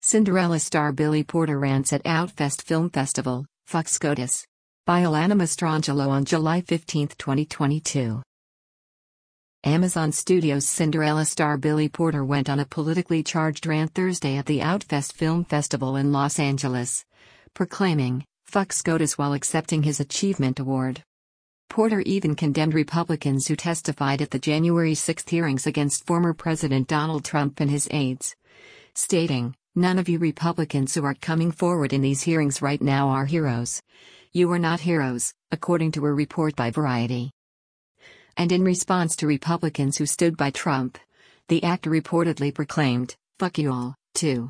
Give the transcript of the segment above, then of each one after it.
Cinderella star Billy Porter rants at Outfest Film Festival, Fuck SCOTUS. By Alana Mastrangelo on July 15, 2022. Amazon Studios' Cinderella star Billy Porter went on a politically charged rant Thursday at the Outfest Film Festival in Los Angeles, proclaiming, "Fuck SCOTUS" while accepting his Achievement Award. Porter even condemned Republicans who testified at the January 6 hearings against former President Donald Trump and his aides, stating, "None of you Republicans who are coming forward in these hearings right now are heroes. You are not heroes," according to a report by Variety. And in response to Republicans who stood by Trump, the actor reportedly proclaimed, "Fuck you all, too."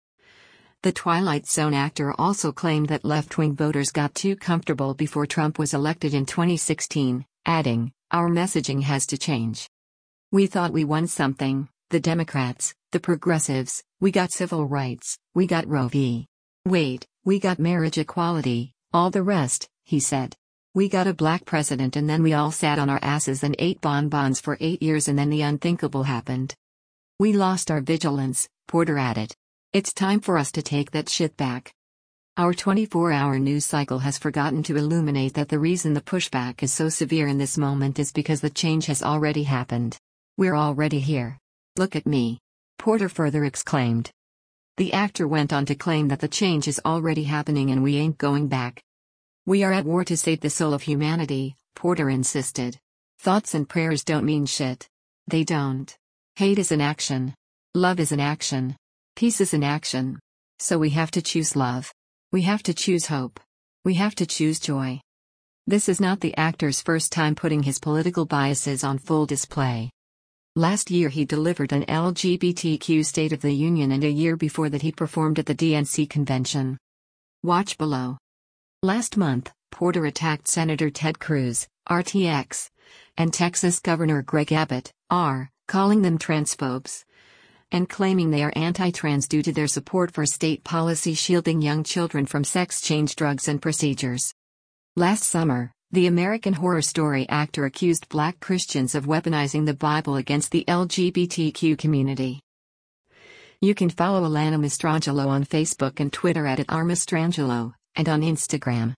The Twilight Zone actor also claimed that left-wing voters got too comfortable before Trump was elected in 2016, adding, "Our messaging has to change. We thought we won something, the Democrats, the progressives, we got civil rights, we got Roe v. Wade, we got marriage equality, all the rest," he said. "We got a black president and then we all sat on our asses and ate bonbons for 8 years and then the unthinkable happened. We lost our vigilance," Porter added. "It's time for us to take that shit back. Our 24-hour news cycle has forgotten to illuminate that the reason the pushback is so severe in this moment is because the change has already happened. We're already here. Look at me," Porter further exclaimed. The actor went on to claim that the change is already happening and we ain't going back. "We are at war to save the soul of humanity," Porter insisted. "Thoughts and prayers don't mean shit. They don't. Hate is an action. Love is an action. Peace is an action. So we have to choose love. We have to choose hope. We have to choose joy." This is not the actor's first time putting his political biases on full display. Last year he delivered an LGBTQ State of the Union, and a year before that he performed at the DNC convention. Watch below. Last month, Porter attacked Senator Ted Cruz, RTX, and Texas Governor Greg Abbott, calling them transphobes, and claiming they are anti-trans due to their support for state policy shielding young children from sex-change drugs and procedures. Last summer, the American Horror Story actor accused Black Christians of weaponizing the Bible against the LGBTQ community. You can follow Alana Mastrangelo on Facebook and Twitter at @rmastrangelo, and on Instagram